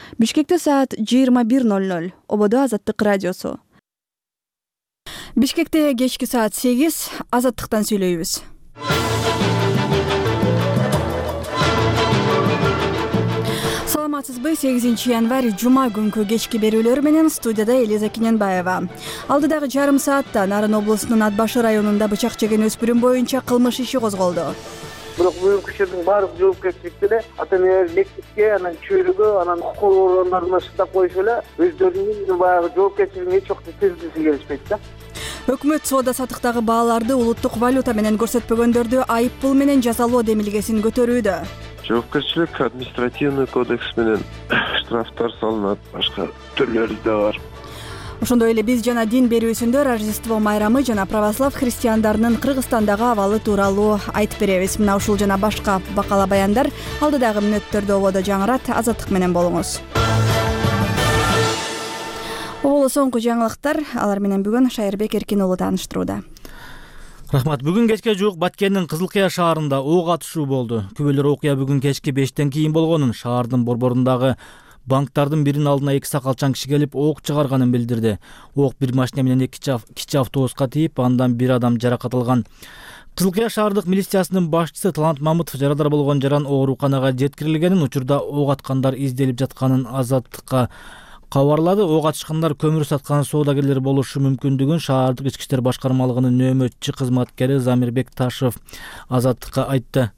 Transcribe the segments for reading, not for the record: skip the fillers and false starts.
Бишкекте саат 21:00. Ободо Азаттык радиосу. Бишкекте кечки саат 8. Азаттыктан сүйлөйбүз. Саламатсызбы? 8 январь жума күнкү кечки берүүлөр менен студияда Элиза Кененбаева. Алдыдагы жарым саатта Нарын облусунун Ат башы районунда бычак жеген өспүрүм боюнча кылмыш иши козголду. Бирок бул кишилердин баардык жоопкерчиликти эле ата-энелер мектепке, анан чөйрөгө, анан укук коргоо органдарына шыктап коюшу эле өздөрүнүн баягы жоопкерчилигин эч убакта сезгиси келишпейт да. Өкмөт соода саттыктагы бааларды улуттук валюта менен көрсөтпөгөндөрдү айыппул менен жазалоо демилгесин көтөрүүдө. Жоопкерчилик административный кодекс менен штрафтар салынат, башка түрлөрү да бар. Ошондой эле биз жана дин берүүсүндө Рождество майрамы жана православ христиандарынын Кыргызстандагы абалы тууралуу айтып беребиз. Мына ушул жана башка бакала баяндар алдыдагы мүнөттөрдө ободо жаңырат. Азаттык менен болуңуз. Оболо соңку жаңылыктар, алар менен бүгүн Шайырбек Эркин уулу тааныштырууда. Рахмат. Бүгүн кечке жуук Баткендин Кызылкыя шаарында ок атышуу болду. Күбөлөр окуя бүгүн кечки 5тен кийин болгонун, шаардын борборундагы банктардын биринин алдына 2 сакалчан киши келип ок чыгарганын билдирди. Ок бир машина менен 2 кичи автобуска тийип, андан бир адам жаракат алган. Кызылкыя шаардык милициясынын башчысы Талант Мамытов жарадар болгон жаран ооруканага жеткирилгенин, учурда ок аткандар изделип жатканын Азаттыкка кабарлады. Ок атышкандар көмүр саткан соодагерлер болушу мүмкүндүгүн шаардык ички иштер башкармалыгынын нөөмөтчү кызматкери Замирбек Ташев Азаттыкка айтты.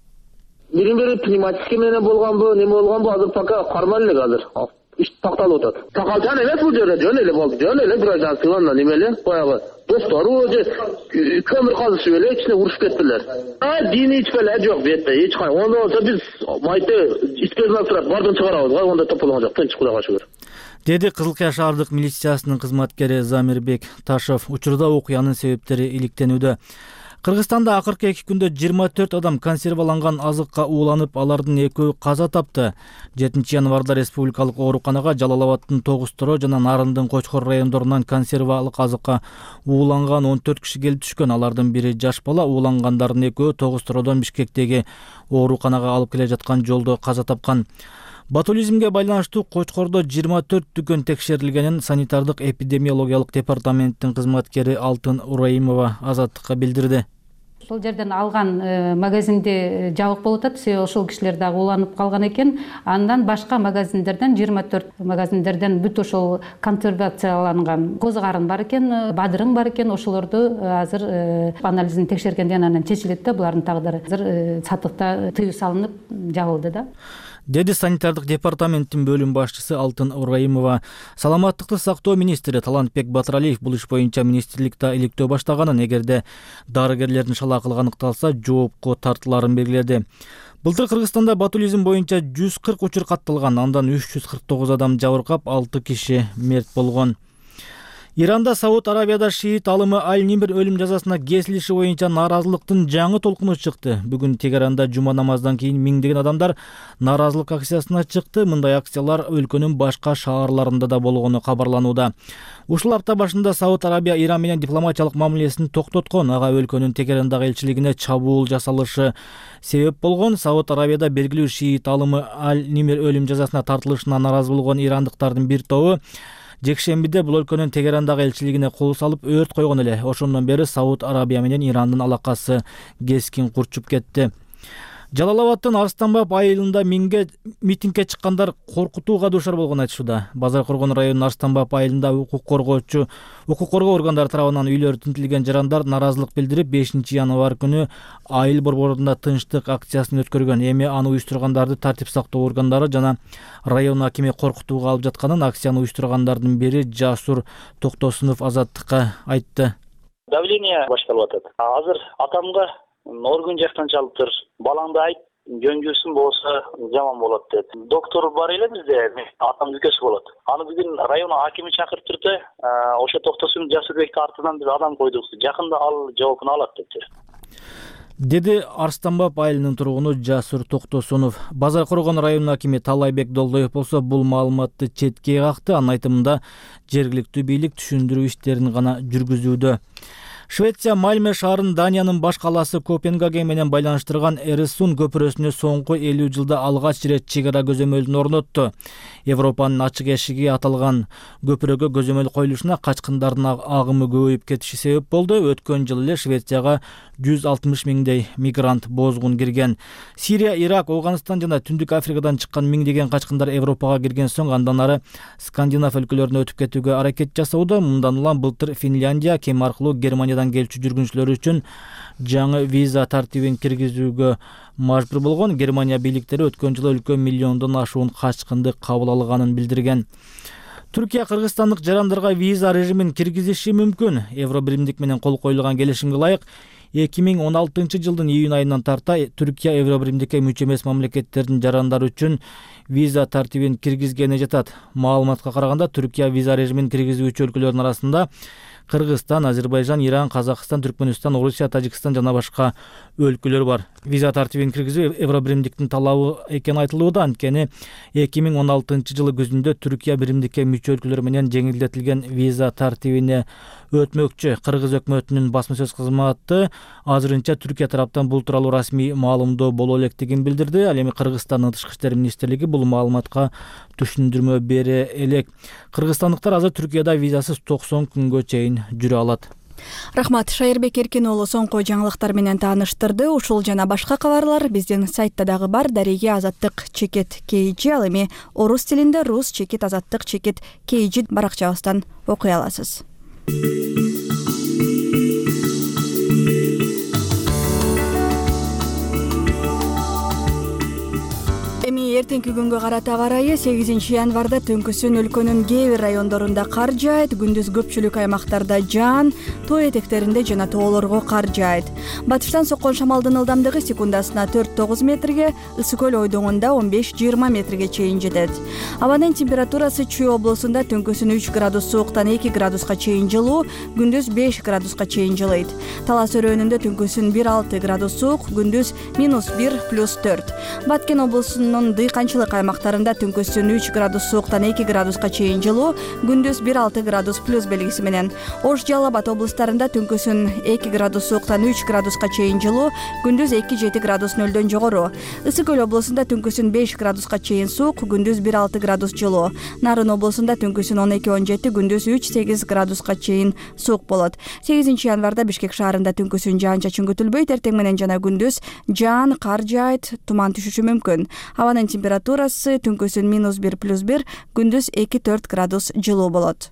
Бири пневматический менен болгонбу, неме болгонбу азыр пока карман элек азыр. Иш такталып атат. Сакалчан эмес бул жерде, жөн эле болду. Жөн эле гражданстводан неме эле, баягы достору же көмүр казышып эле ичине урушуп кеттилер. Диний ичпелер жок бетте, эч кандай. Онда болсо биз майты ичкезип сурап бардын чыгарабыз, онда тополгон жок, тынч Кудайга шүгүр. Деди Кызылкыя шаардык милициясынын кызматкери Замирбек Ташев. Учурда окуянын себептери иликтенүүдө. Кыргызстанда акыркы 2 күндө 24 адам консерваланган азыкка ууланып, алардын 2-өө каза тапты. 7 январда республикалык ооруканага Жалал Абадтын Тогуз-Торо жана Нарындын Кочкор райондорунан консервалык азыкка ууланган 14 киши келип түшкөн. Алардын бири жаш бала, уулангандардын 2-өө Тогуз-Тородон Бишкектеги ооруканага алып келе жаткан жолдо каза тапкан. Ботулизмге байланыштуу Кочкордо 24 дүкөн текшерилгенин санитардык эпидемиологиялык департаменттин кызматкери Алтын Ураимова Азаттыкка билдирди. Ошол жерден алган магазинде жабык болуп атат, себеби ошол кишилер дагы ууланып калган экен. Андан башка магазиндерден 24 магазиндерден бүт ошол консервацияланган козу карын бар экен, бадырың бар экен. Ошолорду азыр анализин текшергенден анан чечилет да, булардын тагдыры азыр сатыкта тыюу салынып жабылды да. Деди санитардык департаменттин бөлүм башчысы Алтын Ураимова. Саламаттыкты сактоо министри Талантбек Батыралиев бул иш боюнча министрликте иликтөө баштаганын, эгерде дарыгерлердин шалакылыгы аныкталса жоопко тартыларын белгиледи. Былтыр Кыргызстанда ботулизм боюнча 140 учур катталган, андан 349 адам жабыркап, 6 киши мерт болгон. Иранда Сауд Арабияда шиит алымы Аль-Нимр өлүм жазасына кесилиши боюнча нааразылыктын жаңы толкуну чыкты. Бүгүн Тегеранда жума намаздан кийин миңдеген адамдар нааразылык акциясына чыкты. Мындай акциялар өлкөнүн башка шаарларында да болгону кабарланууда. Ушул апта башында Сауд Арабия Иран менен дипломатиялык мамилесин токтоткон. Ага өлкөнүн Тегерандагы элчилигине чабуул жасалышы себеп болгон. Сауд Арабияда белгилүү шиит алымы Аль-Нимр өлүм жазасына тартылышына нааразы болгон ирандыктардын бир тобу жекшембиде бул өлкөнүн Тегерандагы элчилигине кол салып өрт койгон эле. Ошондон бери Сауд Арабия менен Ирандын алакасы кескин курчуп кетти. Жалал Абадтын Арстанбап айылында митингге чыккандар коркутууга дуушар болгон айтышууда. Базар Коргон районунун Арстанбап айылында укук коргоо органдары тарабынан үйлөрү тинтилген жарандар нааразылык билдирип 5 январь күнү айыл борборунда тынчтык акциясын өткөргөн. Эми аны уюштургандарды тартип сактоо органдары жана район акими коркутууга алып жатканын акцияны уюштургандардын бири Жасур Токтосунов Азаттыкка айтты. Давление башталып атат. Азыр атамга орган жактан чалыптыр. Балаңды айт, жөн жүрсүн болсо жаман болот деп. Доктор бар эле бизде, атам дүкөсү болот. Аны бүгүн район акими чакырып турду. Ошо Токтосун Жасурбекти артынан биз адам койдук. Жакында ал жоопун алат дептир. Деди Арстанбап айылынын тургуну Жасур Токтосунов. Базар Коргон районунун акими Талайбек Долдоев болсо бул маалыматты четке какты. Анын айтымында жергиликтүү бийлик түшүндүрүү иштерин гана жүргүзүүдө. Швеция Мальме шаарын Даниянын баш калаасы Копенгаген менен байланыштырган Эресун көпүрөсүнө соңку 50 жылда алгач ирет чек ара көзөмөлүн орнотту. Европанын ачык эшиги аталган көпүрөгө көзөмөл коюлушуна качкындардын агымы көбөйүп кетиши себеп болду. Өткөн жылы эле Швецияга 160 миңдей мигрант бозгун кирген. Сирия, Ирак, Афганистан жана Түндүк Африкадан чыккан миңдеген качкындар Европага кирген соң андан ары Скандинав өлкөлөрүнө өтүп кетүүгө аракет жасоодо. Мындан улам былтыр Финляндия кеме аркылуу Германиядан келчү жүргүнчүлөр үчүн жаңы виза тартибин киргизүүгө мажбур болгон. Германия бийликтери өткөн жылы өлкө миллиондон ашуун качкынды кабыл алганын билдирген. Түркия Кыргызстандык жарандарга виза режимин киргизиши мүмкүн. Евробиримдик менен кол коюлган келишимге ылайык 2016 жылдын июнь айынан тарта Түркия Евробиримдикке мүчө эмес мамлекеттердин жарандары үчүн виза тартибин киргизгени жатат. Маалыматка караганда Түркия виза режимин киргизүүчү өлкөлөрдүн арасында Кыргызстан, Азербайжан, Иран, Казакстан, Түркмөнстан, Орусия, Тажикстан жана башка өлкөлөр бар. Виза тартибин киргизүү Евробиримдиктин талабы экени айтылууда. Анткени 2016 жылы күзүндө Түркия биримдикке мүчө өлкөлөр менен жеңилдетилген виза тартибине өтмөкчү. Кыргыз өкмөтүнүн басма-сөз кызматы азырынча Түркия тараптан бул тууралуу расмий маалымдоо боло электигин билдирди. Ал эми Кыргызстандын тышкы иштер министрлиги бул маалыматка түшүндүрмө бере элек. Кыргызстандыктар азыр Түркияда визасыз 90 күнгө чейин жүрө алат. Рахмат, Шайырбек Эркин уулу соңку жаңылыктар менен тааныштырды. Ушул жана башка кабарлар биздин сайтта дагы бар. Дареги азаттык чекит KG, ал эми орус тилинде рус чекит азаттык чекит KG баракчабыздан окуй аласыз. Эртеңки күнгө карата аба ырайы 8 январда түнкүсүн өлкөнүн кээ бир райондорунда кар жаайт, күндүз көпчүлүк аймактарда жаан, тоо этектеринде жана тоолорго кар жаайт. Батыштан соккон шамалдын ылдамдыгы секундасына 4-9 метрге, ысык көл ойдоңунда 15-20 метрге чейин жетет. Абанын температурасы Чүй облусунда түнкүсүн 3 градус сууктан 2 градуска чейин жылуу, күндүз 5 градуска чейин жылыйт. Талас өрөөнүндө түнкүсүн 1-6 градус суук, күндүз -1 +4. Баткен облусунун дыйканчылык аймактарында түнкүсүн 3 градус сууктан 2 градуска чейин жылуу, күндүз 1-6 градус плюс белгиси менен. Ош, Жалал Абад облустарында түнкүсүн 2 градус сууктан 3 градуска чейин жылуу, күндүз 2-7 градус нөлдөн жогору. Ысык көл облусунда түнкүсүн 5 градуска чейин суук, күндүз 1-6 градус жылуу. Нарын облусунда түнкүсүн 12-17, күндүз 3-8 градуска чейин суук болот. 8 январда Бишкек шаарында түнкүсүн жаан-чачын күтүлбөйт, эртең менен жана күндүз жаан, кар жаайт, туман түшүшү мүмкүн. Абанын температурасы түнкүсүн -1 +1, күндүз 2-4 градус жылуу болот.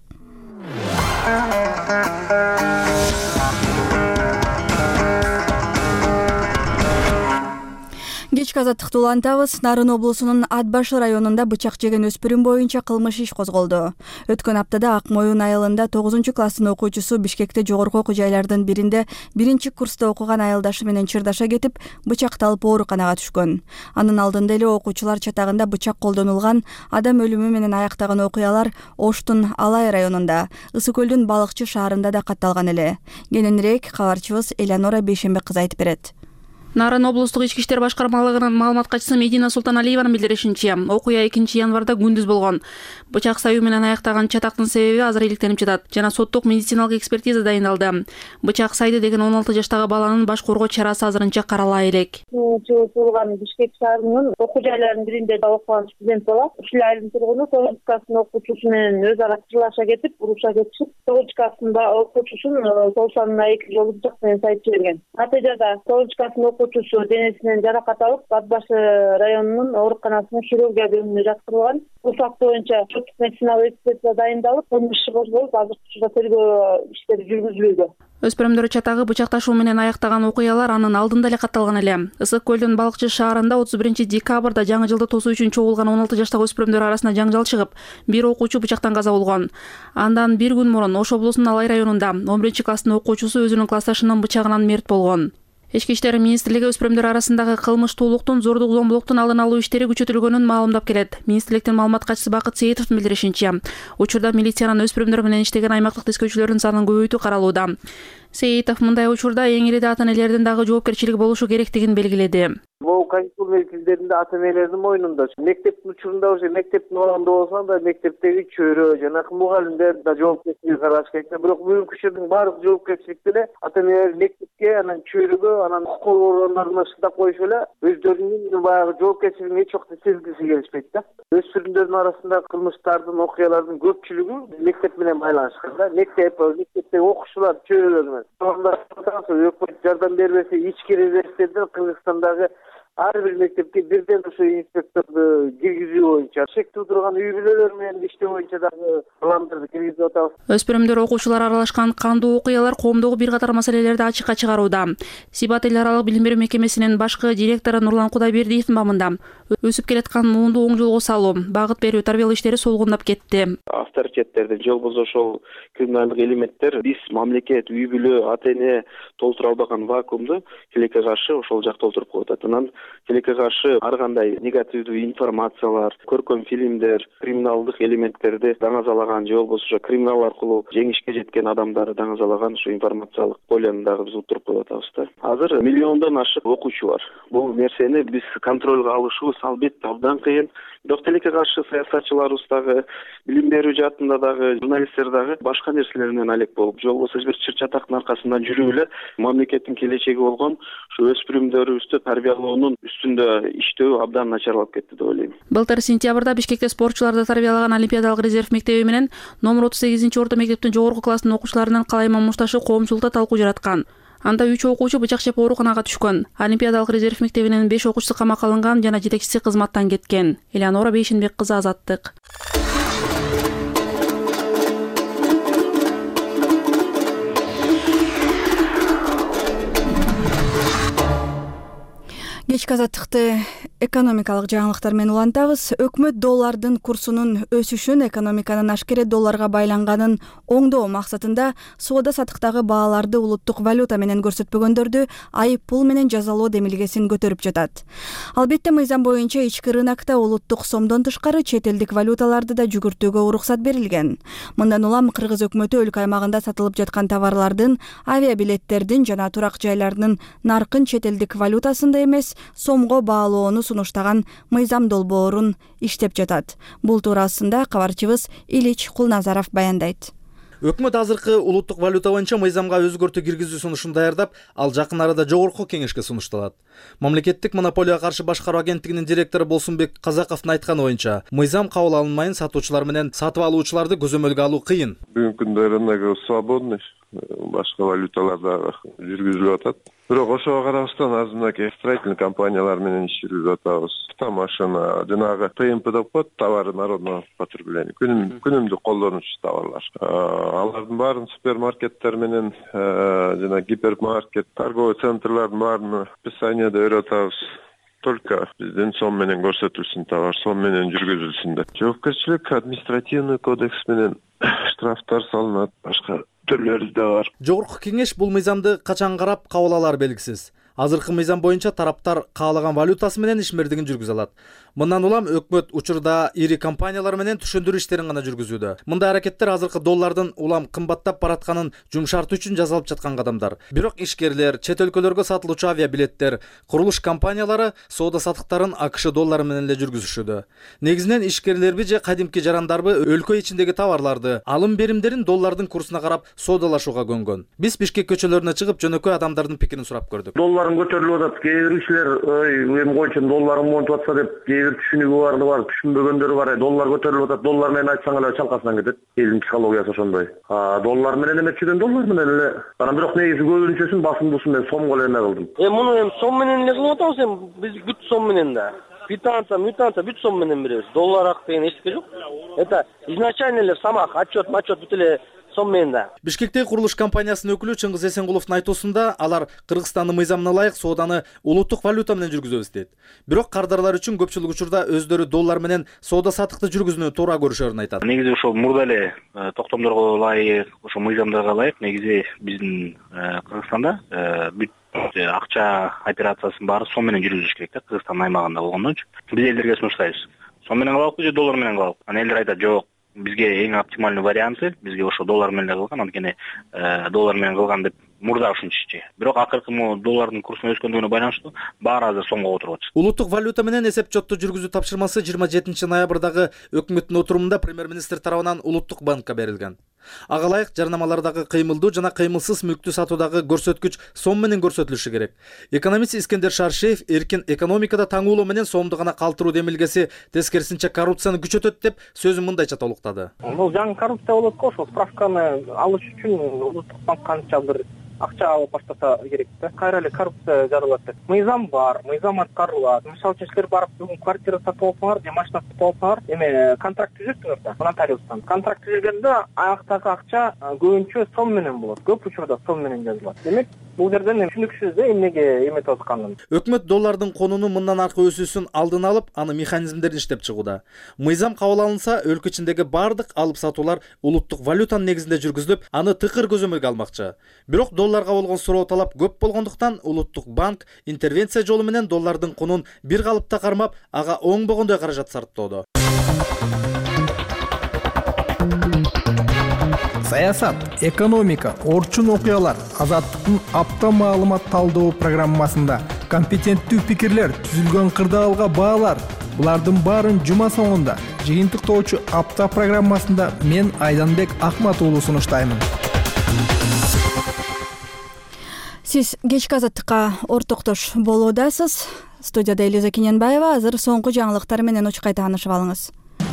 Кечки азаттыкты улантабыз. Нарын облусунун Ат Башы районунда бычак жеген өспүрүм боюнча кылмыш иш козголду. Өткөн аптада Ак Моюн айылында 9-класстын окуучусу Бишкекте жогорку окуу жайлардын биринде 1-курста окуган айылдашы менен чырдаша кетип, бычакталып ооруканага түшкөн. Анын алдында эле окуучулар чатагында бычак колдонулган, адам өлүмү менен аяктаган окуялар Оштун Алай районунда, Ысык көлдүн Балыкчы шаарында да катталган эле. Кененирээк кабарчыбыз Элеонора Бейшембек кызы айтып берет. Нарын облустук ички иштер башкармалыгынын маалымат катчысы Медина Султаналиеванын билдиришинче, окуя 2 январда күндүз болгон. Бычак саюу менен аяктаган чатактын себеби азыр иликтенип жатат жана соттук медициналык экспертиза дайындалды. Бычак сайды деген 16 жаштагы баланын баш коргоо чарасы азырынча карала элек. Туулган Бишкек шаарынын окуу жайларынын биринде окуган студент бала. Ушул айылдын тургуну 9-класстын окуучусу менен өз ара чырлаша кетип, уруша кетишип, 9-класстын окуучусун сол санына 2 жолу бычак менен сайып жиберген. Натыйжада 9-класстын окуучусу денесинен жаракат алып, Ат Башы районунун ооруканасынын хирургия бөлүмүнө жаткырылган. Бул факт боюнча соттук медициналык экспертиза дайындалып, кылмыш иши козголуп, азыр учурда тергөө иштери жүргүзүлүүдө. Өспүрүмдөр чатагы бычакташуу менен аяктаган окуялар анын алдында эле катталган эле. Ысык көлдүн Балыкчы шаарында 31-декабрда жаңы жылды тосуу үчүн чогулган 16 жаштагы өспүрүмдөр арасында жаңжал чыгып, бир окуучу бычактан каза болгон. Андан бир күн мурун Ош облусунун Алай районунда 11-класстын окуучусу өзүнүн классташынын бычагынан мерт болгон. Ички иштер министрлиги өспүрүмдөр арасындагы кылмыштуулуктун, зордук зомбулуктун алдын алуу иштери күчөтүлгөнүн маалымдап келет. Министрликтин маалымат катчысы Бакыт Сейитовдун билдиришинче, учурда милициянын өспүрүмдөр менен иштеген аймактык тискөөчүлөрдүн санын көбөйтүү каралууда. Сейитов мындай учурда эң ириде ата-энелердин дагы жоопкерчилиги болушу керектигин белгиледи. Бул каникул мезгилдеринде ата-энелердин мойнунда. Мектептин учурунда уже мектептин убагында болсо да мектептеги чөйрө жанагы мугалимдер да жоопкерчилик караш керек. Бирок бүгүнкү учурдун баардык жоопкерчилик деле ата-энелер мектепке, анан чөйрөгө, анан укук органдарына шылтап коюш эле өздөрүнүн баягы жоопкерчилигин эч убакта сезгиси келишпейт да. Өспүрүмдөрдүн арасында кылмыштардын, окуялардын көпчүлүгү мектеп менен байланышкан да. Мектептеги окуучулар чөйрөлөр менен. Анда өкмөт жардам бербесе, ички резервдерден Кыргызстандагы ар бир мектепке бирден ошо инспекторду киргизүү боюнча шектүү турган үй бүлөлөр менен иштөө боюнча дагы пландарды киргизип атабыз. Өспүрүмдөр, окуучулар аралашкан кандуу окуялар коомдогу бир катар маселелерди ачыкка чыгарууда. Сибат эл аралык билим берүү мекемесинин башкы директору Нурлан Кудайбердиевдин бабында өсүп келаткан муунду оң жолго салуу, багыт берүү, тарбиялоо иштери солгундап кетти. Авторитеттерди же болбосо ошол криминалдык элементтер биз мамлекет, үй бүлө, ата-эне толтура албаган вакуумду тилекке каршы ошол жак толтуруп коюп атат. Анан тилекке каршы ар кандай негативдүү информациялар, көркөм фильмдер, криминалдык элементтерди даңазалаган же болбосо криминал аркылуу жеңишке жеткен адамдарды даңазалаган ошо информациялык полени дагы биз утуруп коюп атабыз да. Азыр миллиондон ашык окуучу бар. Бул нерсени биз контролго алышыбыз албетте абдан кыйын. Бирок тилекке каршы саясатчыларыбыз дагы, билим берүү жаатында дагы, журналисттер дагы башка нерселер менен алек болуп, же болбосо бир чыр-чатактын аркасынан жүрүп эле мамлекеттин келечеги болгон ушу өспүрүмдөрүбүздү тарбиялоонун үстүндө иштөө абдан начарлап кетти деп ойлойм. Былтыр сентябрда Бишкекте спортчуларды тарбиялаган Олимпиадалык резерв мектеби менен номер 38-орто мектептин жогорку класстын окуучуларынын калайма мушташы коомчулукта талкуу жараткан. Анда 3 окуучу бычак жеп ооруканага түшкөн. Олимпиадалык резерв мектебинин 5 окуучусу камакка алынган жана жетекчиси кызматтан кеткен. Элеонора Бейшенбек кызы, Азаттык. Кечки Азаттыкты экономикалык жаңылыктар менен улантабыз. Өкмөт доллардын курсунун өсүшүн экономиканын ашкере долларга байланганын оңдоо максатында соода саттыктагы бааларды улуттук валюта менен көрсөтпөгөндөрдү айып пул менен жазалоо демилгесин көтөрүп жатат. Албетте мыйзам боюнча ички рынокто улуттук сомдон тышкары чет элдик валюталарды да жүгүртүүгө уруксат берилген. Мындан улам Кыргыз өкмөтү өлкө аймагында сатылып жаткан товарлардын, авиабилеттердин жана турак жайлардын наркын чет элдик валютасында эмес сомго баалоону сунуштаган мыйзам долбоорун иштеп жатат. Бул туурасында кабарчыбыз Илич Кулназаров баяндайт. Өкмөт азыркы улуттук валюта боюнча мыйзамга өзгөртүү киргизүү сунушун даярдап, ал жакын арада жогорку кеңешке сунушталат. Мамлекеттик монополияга каршы башкаруу агенттигинин директору Болсунбек Казаковдун айтканы боюнча, мыйзам кабыл алынмайын сатуучулар менен сатып алуучуларды көзөмөлгө алуу кыйын. Бүгүнкү күндө рынок свободный, башка валюталарда жүргүзүлүп атат. Бирок ошого карабастан азыр мынакей строительный компаниялар менен иш жүргүзүп атабыз. Машина, жанагы ТМП деп коет, товары народного потребления. Күнүмдүк колдонуучу товарлар. Алардын баарын супермаркеттер менен жана гипермаркет, торговый центрлардын баарын описаниеде берип атабыз. Только биздин сом менен көрсөтүлсүн товар, сом менен жүргүзүлсүн деп. Жоопкерчилик административный кодекс менен штрафтар салынат, башка түрлөрү да бар. Жогорку кеңеш бул мыйзамды качан карап кабыл алары белгисиз. Азыркы мыйзам боюнча тараптар каалаган валютасы менен ишмердигин жүргүзө алат. Мындан улам өкмөт учурда ири компаниялар менен түшүндүрүү иштерин гана жүргүзүүдө. Мындай аракеттер азыркы доллардын улам кымбаттап баратканын жумшартуу үчүн жасалып жаткан кадамдар. Бирок ишкерлер, чет өлкөлөргө сатылуучу авиабилеттер, курулуш компаниялары соода саттыктарын АКШ доллары менен эле жүргүзүшүүдө. Негизинен ишкерлерби же кадимки жарандарбы өлкө ичиндеги товарларды, алым беримдерин доллардын курсуна карап соодалашууга көнгөн. Биз Бишкек көчөлөрүнө чыгып жөнөкөй адамдардын пикирин сурап көрдүк. Долларым көтөрүлүп атат. Кээ бир кишилер эми койчу долларым монтуп атса деп, кээ бир түшүнүгү барды бар, түшүнбөгөндөрү бар. Доллар көтөрүлүп атат. Доллар менен айтсаң эле чалкасынан кетет. Элдин психологиясы ошондой. Доллар менен эметчиден доллар менен эле. Анан бирок негизи көбүнчөсүн басымдуусун мен сомго эле эме кылдым. Муну сом менен эле кылып атабыз эми. Биз бүт сом менен да. Квитанция, бүт сом менен беребиз. Доллар ак деген эчтеке жок. Это изначально эле самак, отчет бүт эле сом менен да. Бишкектеги курулуш компаниясынын өкүлү Чыңгыз Эсенгуловдун айтуусунда, алар Кыргызстандын мыйзамына ылайык сооданы улуттук валюта менен жүргүзөбүз дейт. Бирок кардарлар үчүн көпчүлүк учурда өздөрү доллар менен соода саттыкты жүргүзүүнү туура көрүшөрүн айтат. Негизи ошол мурда эле токтомдорго ылайык, ошо мыйзамдарга ылайык негизи биздин Кыргызстанда бүт акча операциясынын баары сом менен жүргүзүш керек да, Кыргызстан аймагында болгондон үчүн. Биз элдерге сунуштайбыз. Сом менен кылабыкпы же доллар менен кылабыкпы? Анан элдер айтат, жок, бизге эң оптимальный варианты бизге ошо доллар менен кылган, анткени доллар менен кылган деп мурда ушинчичи. Бирок акыркы доллардын курсунун өскөндүгүнө байланыштуу баары азыр сомго отуруп атышат. Улуттук валюта менен эсеп чотту жүргүзүү тапшырмасы 27 ноябрдагы өкмөттүн отурумунда премьер-министр тарабынан Улуттук банкка берилген. Ага ылайык жарнамалардагы кыймылдуу жана кыймылсыз мүлктү сатуудагы көрсөткүч сом менен көрсөтүлүшү керек. Экономист Искендер Шаршеев эркин экономикада таңуулоо менен сомду гана калтыруу демилгеси тескерисинче коррупцияны күчөтөт деп сөзүн мындайча толуктады. Бул жаңы коррупция болот го, ошол справканы алыш үчүн Улуттук банк канча бир акча алып баштаса керек да. Кайра эле коррупция жаралат деп. Мыйзам бар, мыйзам аткарылат. Мисалы үчүн силер барып бүгүн квартира сатып алсаңар, же машина сатып алсаңар, эме контракт түзөсүңөр да, нотариустан. Контракт түзүлгөндө аяктагы акча көбүнчө сом менен болот. Көп учурда сом менен жазылат. Демек, бул жерден түшүнүксүз да эмнеге эметип атканын. Өкмөт доллардын конунун мындан аркы өсүүсүн алдын алып, аны механизмдерин иштеп чыгууда. Мыйзам кабыл алынса, өлкө ичиндеги бардык алып сатуулар улуттук валютанын негизинде жүргүзүлүп, аны тыкыр көзөмөлгө алмакчы. Бирок долларга болгон суроо талап көп болгондуктан Улуттук банк интервенция жолу менен доллардын кунун бир калыпта кармап, ага оңбогондой каражат сарптоодо. Саясат, экономика, орчун окуялар Азаттыктын апта маалымат талдоо программасында компетенттүү пикирлер, түзүлгөн кырдаалга баалар. Булардын баарын жума соңунда жыйынтыктоочу апта программасында мен Айданбек Акмат уулу сунуштаймын. Сиз кечки азаттыкка ортоктош болуудасыз. Студияда Элиза Кененбаева. Азыр соңку жаңылыктар менен учкай таанышып алыңыз.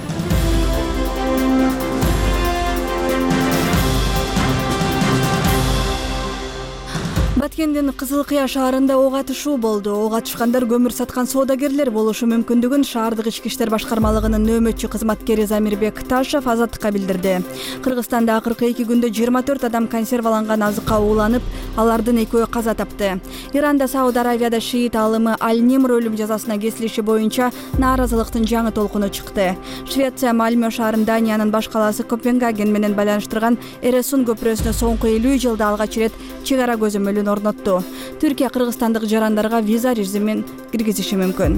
Баткендин Кызылкыя шаарында ок атышуу болду. Ок атышкандар көмүр саткан соодагерлер болушу мүмкүндүгүн шаардык ички иштер башкармалыгынын нөөмөтчү кызматкери Замирбек Ташев Азаттыкка билдирди. Кыргызстанда акыркы 2 күндө 24 адам консерваланган азыкка ууланып, алардын 2-өө каза тапты. Иранда, Сауд Аравияда шиит алымы Аль-Нимр өлүм жазасына кесилиши боюнча нааразылыктын жаңы толкуну чыкты. Швеция Мальмö шаарын Даниянын баш калаасы Копенгаген менен байланыштырган Эресун көпүрөсүнө соңку 50 жылда алгач ирет чек ара көзөмөлүн орнотту. Түркия кыргызстандык жарандарга виза режимин киргизиши мүмкүн.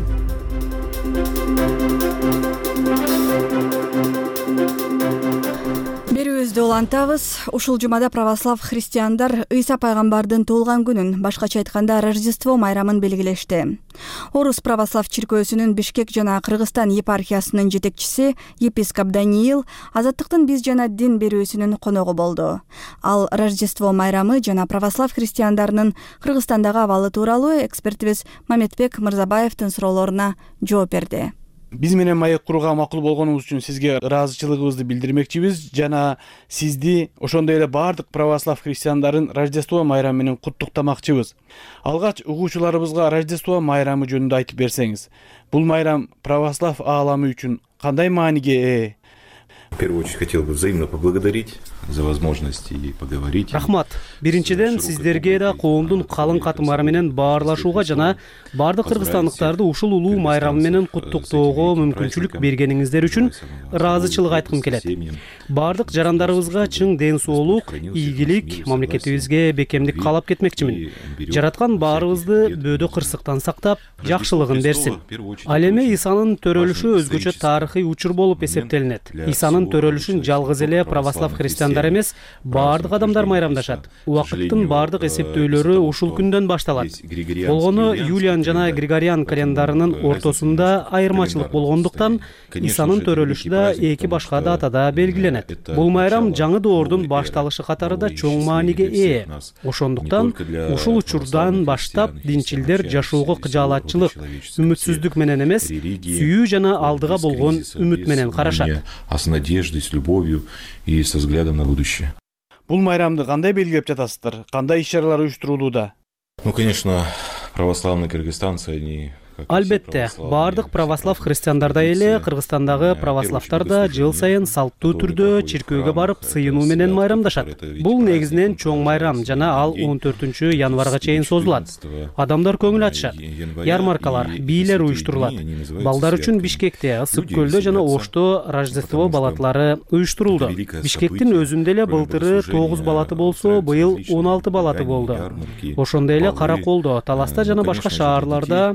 Берүүбүздү улантабыз. Ушул жумада православ христиандар Ыйса пайгамбардын туулган күнүн, башкача айтканда Рождество майрамын белгилешти. Орус православ чиркөөсүнүн Бишкек жана Кыргызстан епархиясынын жетекчиси епископ Даниил Азаттыктын биз жана дин берүүсүнүн коногу болду. Ал Рождество майрамы жана православ христиандарынын Кыргызстандагы абалы тууралуу экспертибиз Маметбек Мырзабаевдин суроолоруна жооп берди. Биз менен маек курууга макул болгонуңуз үчүн сизге ыраазычылыгыбызды билдирмекчибиз жана сизди ошондой эле баардык православ христиандарын Рождество майрамы менен куттуктамакчыбыз. Алгач угуучуларыбызга Рождество майрамы жөнүндө айтып берсеңиз, бул майрам православ ааламы үчүн кандай мааниге ээ? В первую очередь хотел бы взаимно поблагодарить за возможность и поговорить. Рахмат. Биринчиден сиздерге да коомдун калың катмары менен баарлашууга жана бардык кыргызстандыктарды ушул улуу майрам менен куттуктоого мүмкүнчүлүк бергениңиздер үчүн ыраазычылык айткым келет. Бардык жарандарыбызга чың ден соолук, ийгилик, мамлекетибизге бекемдик каалап кетмекчимин. Жараткан баарыбызды бөөдө кырсыктан сактап, жакшылыгын берсин. Ал эми Исанын төрөлүшү өзгөчө тарыхый учур болуп эсептелинет. Исанын төрөлүшүн жалгыз эле православ христиандар эмес, бардык адамдар майрамдашат. Убакыттын бардык эсептөөлөрү ушул күндөн башталат. Болгону Юлиан жана Григориан календарынын ортосунда айырмачылык болгондуктан Исанын төрөлүшү да эки башка датада белгиленет. Бул майрам жаңы доордун башталышы катарында чоң мааниге ээ. Ошондуктан ушул учурдан баштап динчилдер жашоого кыжаалатчылык, үмүтсүздүк менен эмес, сүйүү жана алдыга болгон үмүт менен карашат. С надеждой, с любовью и со взглядом на будущее. Бул майрамды кандай белгилеп жатасыздар? Кандай иш-чаралар уюштурулууда? Ну, конечно, православные кыргызстанцы, они Албетте, бардык православ христиандардай эле Кыргызстандагы православдар да жыл сайын салттуу түрдө чиркөөгө барып сыйынуу менен майрамдашат. Бул негизинен чоң майрам жана ал 14 январга чейин созулат. Адамдар көңүл ачышат. Ярмаркалар, бийлер уюштурулат. Балдар үчүн Бишкекте, Ысык көлдө жана Ошто Рождество балатлары уюштурулду. Бишкектин өзүндө эле былтыры 9 балаты болсо, быйыл 16 балаты болду. Ошондой эле Караколдо, Таласта жана башка шаарларда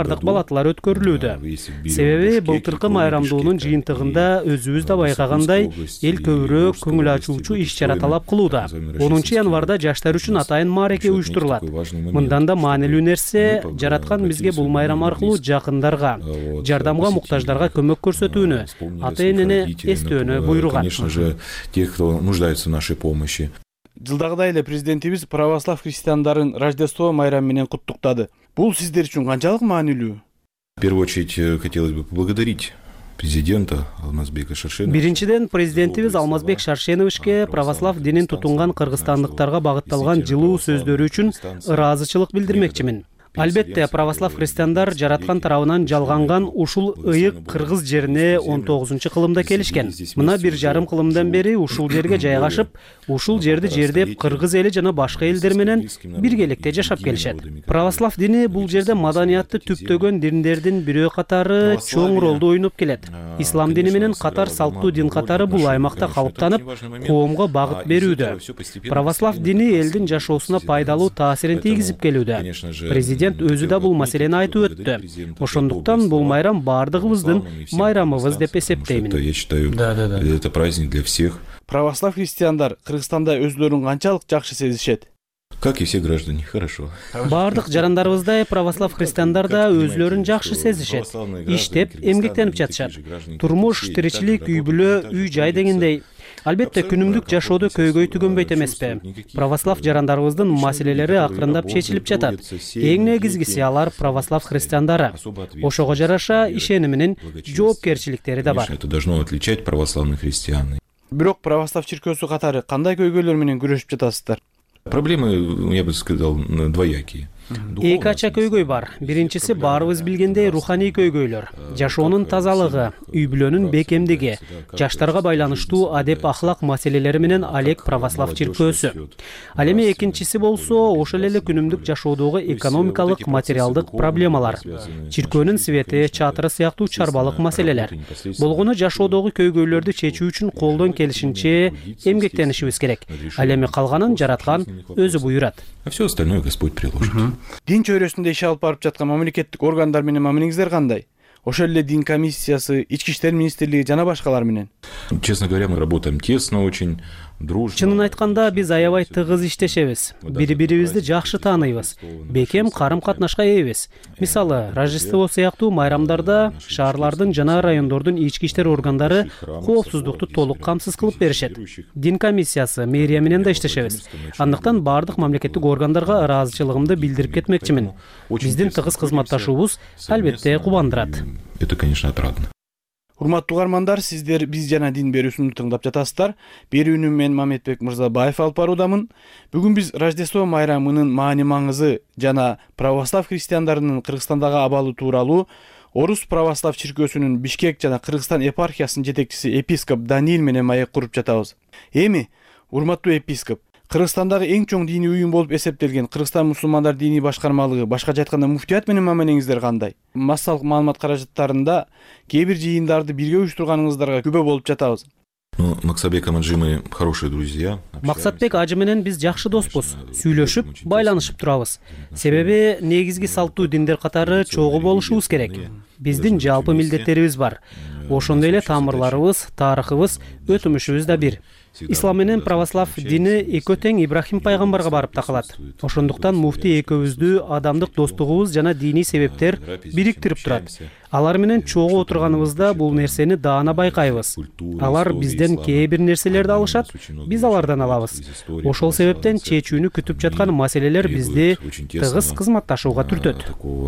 баардык балаталар өткөрүлүүдө. Себеби былтыркы майрамдоонун жыйынтыгында өзүбүз да байкагандай эл көбүрөөк көңүл ачуучу иш-чара талап кылууда. 10 январда жаштар үчүн атайын маареке уюштурулат. Мындан да маанилүү нерсе жараткан бизге бул майрам аркылуу жакындарга, жардамга муктаждарга көмөк көрсөтүүнү, ата-энени эстөөнү буйруган. Конечно же, тех, кто нуждается в нашей помощи. Жылдагыдай эле президентибиз православ христиандарын Рождество майрамы менен куттуктады. Бул сиздер үчүн канчалык маанилүү? В первую очередь хотелось бы поблагодарить президента Алмазбека Шаршеновича. Биринчиден, президентибиз Алмазбек Шаршеновичке православ динин тутунган кыргызстандыктарга багытталган жылуу сөздөрү үчүн ыраазычылык билдирмекчимин. Албетте, православ христиандар жараткан тарабынан жалганган ушул ыйык кыргыз жерине 19-кылымда келишкен. Мына 1,5 кылымдан бери ушул жерге жайгашып, ушул жерди жердеп кыргыз эли жана башка элдер менен биргеликте жашап келишет. Православ дини бул жерде маданиятты түптөгөн диндердин бирөө катары чоң ролду ойноп келет. Ислам дини менен катар салттуу дин катары бул аймакта калыптанып, коомго багыт берүүдө. Православ дини элдин жашоосуна пайдалуу таасирин тийгизип келүүдө. Президент өзү да бул маселени айтып өттү. Ошондуктан бул майрам баардыгыбыздын майрамыбыз деп эсептеймин. Я считаю, это праздник для всех. Православ христиандар Кыргызстанда өзүлөрүн канчалык жакшы сезишет? Как и все граждане, хорошо. Баардык жарандарыбыздай православ христиандар да өзүлөрүн жакшы сезишет. Иштеп, эмгектенип жатышат. Турмуш, тиричилик, үй бүлө, үй жай дегендей. Албетте, күнүмдүк жашоодо көйгөй түгөнбөйт эмеспи. Православ жарандарыбыздын маселелери акырындап чечилип жатат. Эң негизгиси алар православ христиандары. Ошого жараша ишениминин жоопкерчиликтери да бар. Это должно отличать православных христиан. Бирок православ чиркөөсү катары кандай көйгөйлөр менен күрөшүп жатасыздар? Проблемы, я бы сказал, двоякие. Эки ача көйгөй бар. Биринчиси баарыбыз билгендей руханий көйгөйлөр. Жашоонун тазалыгы, үй бүлөнүн бекемдиги, жаштарга байланыштуу адеп ахлак маселелери менен алек православ чиркөөсү. Ал эми экинчиси болсо ошол эле күнүмдүк жашоодогу экономикалык, материалдык проблемалар. Чиркөөнүн свети, чатыры сыяктуу чарбалык маселелер. Болгону жашоодогу көйгөйлөрдү чечүү үчүн колдон келишинче эмгектенишибиз керек. Ал эми калганын жараткан өзү буйрат. А все остальное Господь приложит. Дин чөйрөсүндө иш алып барып жаткан мамлекеттик органдар менен мамилеңиздер кандай? Ошол эле дин комиссиясы, ички иштер министрлиги жана башкалар менен? Честно говоря, мы работаем тесно очень. Чынын айтканда биз аябай тыгыз иштешебиз. Бири-бирибизди жакшы тааныйбыз. Бекем карым-катнашка ээбиз. Мисалы, Рождество сыяктуу майрамдарда шаарлардын жана райондордун ички иштер органдары коопсуздукту толук камсыз кылып беришет. Дин комиссиясы, мэрия менен да иштешебиз. Андыктан баардык мамлекеттик органдарга ыраазычылыгымды билдирип кетмекчимин. Биздин тыгыз кызматташуубуз албетте кубандырат. Это, конечно, отрадно. Урматтуу угармандар, сиздер биз жана дин берүүсүн тыңдап жатасыздар. Берүүнү мен Мамедбек Мырзабаев алып баруудамын. Бүгүн биз Рождество майрамынын маани маңызы жана православ христиандарынын Кыргызстандагы абалы тууралуу Орус православ чиркөөсүнүн Бишкек жана Кыргызстан епархиясынын жетекчиси епископ Даниил менен маек куруп жатабыз. Эми, урматтуу епископ, Кыргызстандагы эң чоң диний уюм болуп эсептелген Кыргызстан мусулмандар диний башкармалыгы, башкача айтканда муфтият менен мамилеңиздер кандай? Массалык маалымат каражаттарында кээ бир жыйындарды бирге уюштурганыңыздарга күбө болуп жатабыз. Максатбек Амаджи мы хорошие друзья. Максатбек ажы менен биз жакшы доспуз. Сүйлөшүп, байланышып турабыз. Себеби негизги салттуу диндер катары чогуу болушубуз керек. Биздин жалпы милдеттерибиз бар. Ошондой эле тамырларыбыз, тарыхыбыз, өтүмүшүбүз да бир. Ислам менен православ дини экөө тең Ибрахим пайгамбарга барып такалат. Ошондуктан муфти экөөбүздү адамдык достугубуз жана диний себептер бириктирип турат. Алар менен чогуу отурганыбызда бул нерсени даана байкайбыз. Алар бизден кээ бир нерселерди алышат, биз алардан алабыз. Ошол себептен чечүүнү күтүп жаткан маселелер бизди тыгыз кызматташууга түртөт.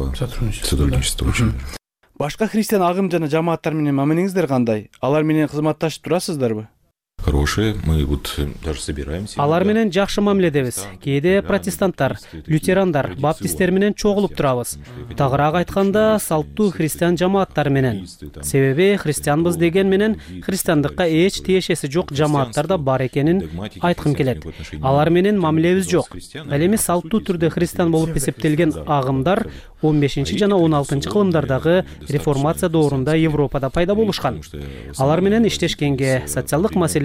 Башка христиан агым жана жамааттар менен мамилеңиздер кандай? Алар менен кызматташып турасыздарбы? Хорошие, мы вот даже собираемся. Алар менен жакшы мамиледебиз. Кээде протестанттар, лютерандар, баптисттер менен чогулуп турабыз. Тагыраак айтканда, салттуу христиан жамааттар менен. Себеби христианбыз деген менен христиандыкка эч тиешеси жок жамааттар да бар экенин айткым келет. Алар менен мамилебиз жок. Ал эми салттуу түрдө христиан болуп эсептелген агымдар 15 жана 16 кылымдардагы реформация доорунда Европада пайда болушкан. Алар менен иштешкенге, социалдык маселелер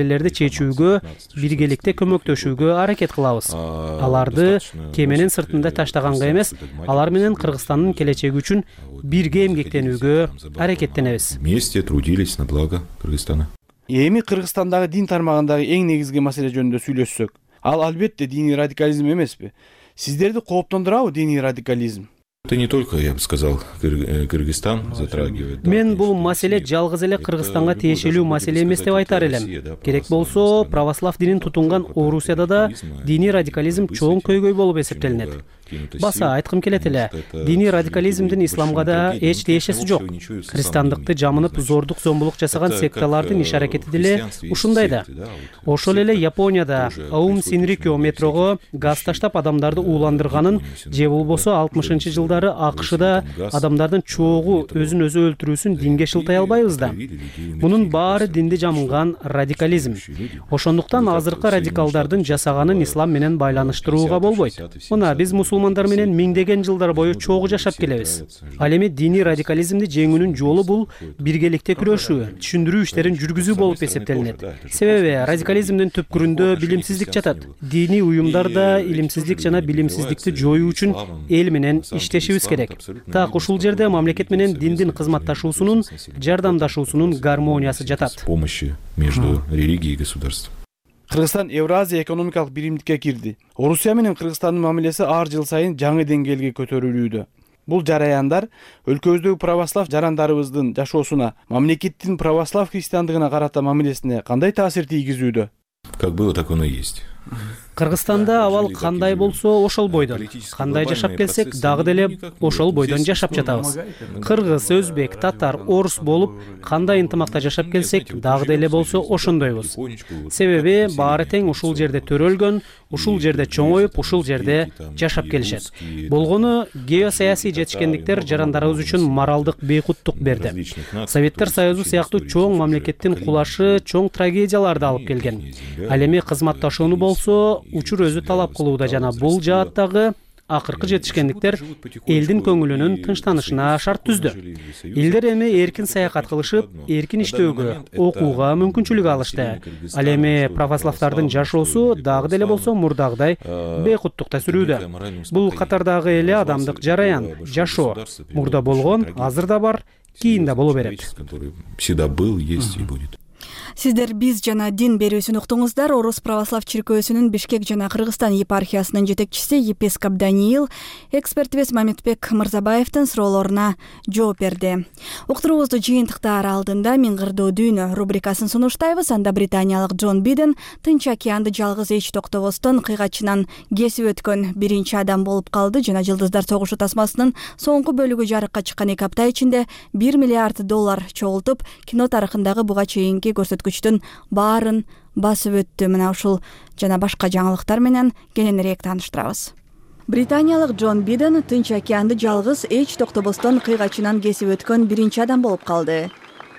маселелерди чечүүгө биргеликте көмөктөшүүгө аракет кылабыз. Аларды кеменин сыртында таштаганга эмес, алар менен Кыргызстандын келечеги үчүн бирге эмгектенүүгө аракеттенебиз. Вместе трудились на благо Кыргызстана. Эми Кыргызстандагы дин тармагындагы эң негизги маселе жөнүндө сүйлөшсөк, ал албетте диний радикализм эмеспи? Сиздерди кооптондурабы диний радикализм? Это не только, я бы сказал, Кыргызстан затрагивает. Мен бул маселе жалгыз эле Кыргызстанга тиешелүү маселе эмес деп айтар элем. Керек болсо, православ динин тутунган Орусияда да диний радикализм чоң көйгөй болуп эсептелинет. Баса айткым келет эле, диний радикализмдин исламга да эч тиешеси жок. Христиандыкты жамынып зордук зомбулук жасаган секталардын иш аракети деле ушундай да. Ошол эле Японияда Аум Синрикё метрого газ таштап адамдарды ууландырганын же болбосо 60-жылдары АКШда адамдардын чогуу өзүн өзү өлтүрүүсүн динге шылтай албайбыз да. Мунун баары динди жамынган радикализм. Ошондуктан азыркы радикалдардын жасаганын ислам менен байланыштырууга болбойт. Мына биз мусулмандар менен миңдеген жылдар бою чогуу жашап келебиз. Ал эми диний радикализмди жеңүүнүн жолу бул биргеликте күрөшүү, түшүндүрүү иштерин жүргүзүү болуп эсептелинет. Себеби радикализмдин түпкүрүндө билимсиздик жатат. Диний уюмдарда илимсиздик жана билимсиздикти жоюу үчүн эл менен иштешибиз керек. Так ушул жерде мамлекет менен диндин кызматташуусунун, жардамдашуусунун гармониясы жатат. Помощи между религией и государством. Кыргызстан Евразия экономикалык биримдикке кирди. Орусия менен Кыргызстандын мамилеси ар жыл сайын жаңы деңгээлге көтөрүлүүдө. Бул жараяндар өлкөбүздөгү православ жарандарыбыздын жашоосуна, мамлекеттин православ христиандыгына карата мамилесине кандай таасир тийгизүүдө? Как было, так оно и есть. Кыргызстанда абал кандай болсо ошол бойдон, кандай жашап келсек дагы деле ошол бойдон жашап жатабыз. Кыргыз, өзбек, татар, орус болуп кандай ынтымакта жашап келсек дагы деле болсо ошондойбуз. Себеби баары тең ушул жерде төрөлгөн, ушул жерде чоңоюп, ушул жерде жашап келишет. Болгону геосаясий жетишкендиктер жарандарыбыз үчүн моралдык бейкуттук берди. Советтер Союзу сыяктуу чоң мамлекеттин кулашы чоң трагедияларды алып келген. Ал эми кызматташууну болсо учур өзү талап кылууда жана бул жааттагы акыркы жетишкендиктер элдин көңүлүнүн тынчтанышына шарт түздү. Элдер эми эркин саякат кылышып, эркин иштөөгө, окууга мүмкүнчүлүк алышты. Ал эми православдардын жашоосу дагы деле болсо мурдагыдай бейкуттукта сүрүүдө. Бул катардагы эле адамдык жараян, жашоо. Мурда болгон, азыр да бар, кийин да боло берет. Всегда был, есть и будет. Сиздер биз жана дин берүүсүн уктуңуздар. Орус православ чиркөөсүнүн Бишкек жана Кыргызстан епархиясынын жетекчиси епископ Даниил экспертибиз Мамитбек Мырзабаевдин суроолоруна жооп берди. Уктуруубузду жыйынтыктаар алдында Миңгырдуу дүйнө рубрикасын сунуштайбыз. Анда британиялык Джон Биден Тынч океанды жалгыз эч токтобостон кыйгачынан кесип өткөн биринчи адам болуп калды жана Жылдыздар согушу тасмасынын соңку бөлүгү жарыкка чыккан 2 апта ичинде $1 миллиард чогултуп, кино тарыхындагы буга чейинки көрсөткүчтүн баарын басып өттү. Мына ушул жана башка жаңылыктар менен кененирээк тааныштырабыз. Британиялык Джон Биден Тынч океанды жалгыз эч токтобостон кыйгачынан кесип өткөн биринчи адам болуп калды.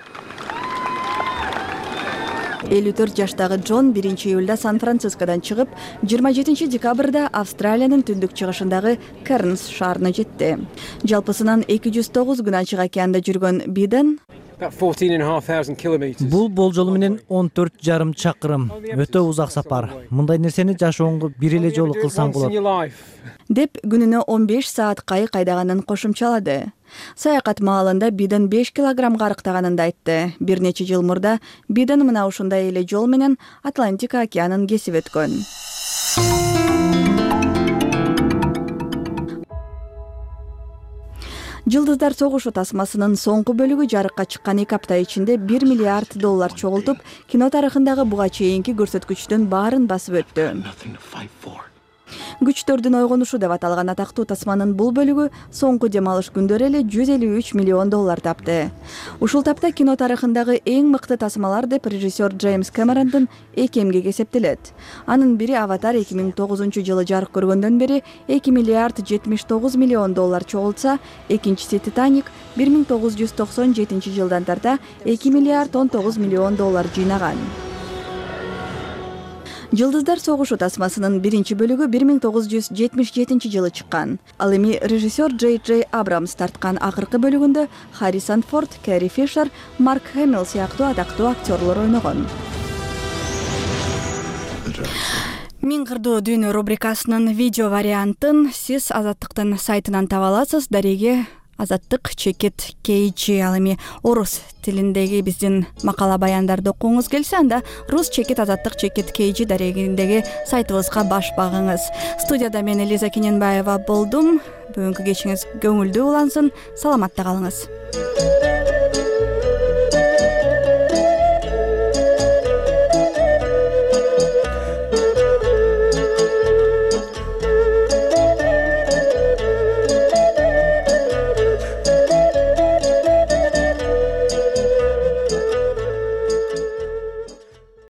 54 жаштагы Джон 1 июлда Сан-Францискодон чыгып, 27 декабрда Австралиянын түндүк чыгышындагы Кернс шаарына жетти. Жалпысынан 209 күн ачык океанда жүргөн Биден бул болжолу менен 14,5 чакырым. Өтө узак сапар. Мындай нерсени жашооңго бир эле жолу кылсаң болот. Деп күнүнө 15 саат кайык айдаганын кошумчалады. Саякат маалында Биден 5 килограммга арыктаганын да айтты. Бир нече жыл мурда Биден мына ушундай эле жол менен Атлантика океанын кесип өткөн. Жылдыздар согушу тасмасынын соңку бөлүгү жарыкка чыккан 2 апта ичинде $1 миллиард чогултуп, кино тарыхындагы буга чейинки көрсөткүчтүн баарын басып өттү. Күчтөрдүн ойгонушу деп аталган атактуу тасманын бул бөлүгү соңку дем алыш күндөрү эле $153 миллион тапты. Ушул тапта кино тарыхындагы эң мыкты тасмалар деп режиссер Джеймс Кэмерондун 2 эмгеги эсептелет. Анын бири Аватар 2009 жылы жарык көргөндөн бери $2 миллиард 79 миллион чогултса, экинчиси Титаник 1997 жылдан тарта $2 миллиард 19 миллион жыйнаган. Жылдыздар согушу тасмасынын биринчи бөлүгү 1977 жылы чыккан. Ал эми режиссер Джей Абрамс тарткан акыркы бөлүгүндө Харрисон Форд, Кэрри Фишер, Марк Хэмилл сыяктуу атактуу актерлор ойногон. Миң кырдуу дүйнө рубрикасынын видео вариантын сиз Азаттыктын сайтынан таба аласыз. Дареги Азаттык чекит KG, ал эми орус тилиндеги биздин макала баяндарды окуңуз келсе, анда рус чекит Азаттык чекит KG дарегиндеги сайтыбызга баш багыңыз. Студияда мен Элиза Кененбаева болдум. Бүгүнкү кечиңиз көңүлдүү улансын. Саламатта калыңыз.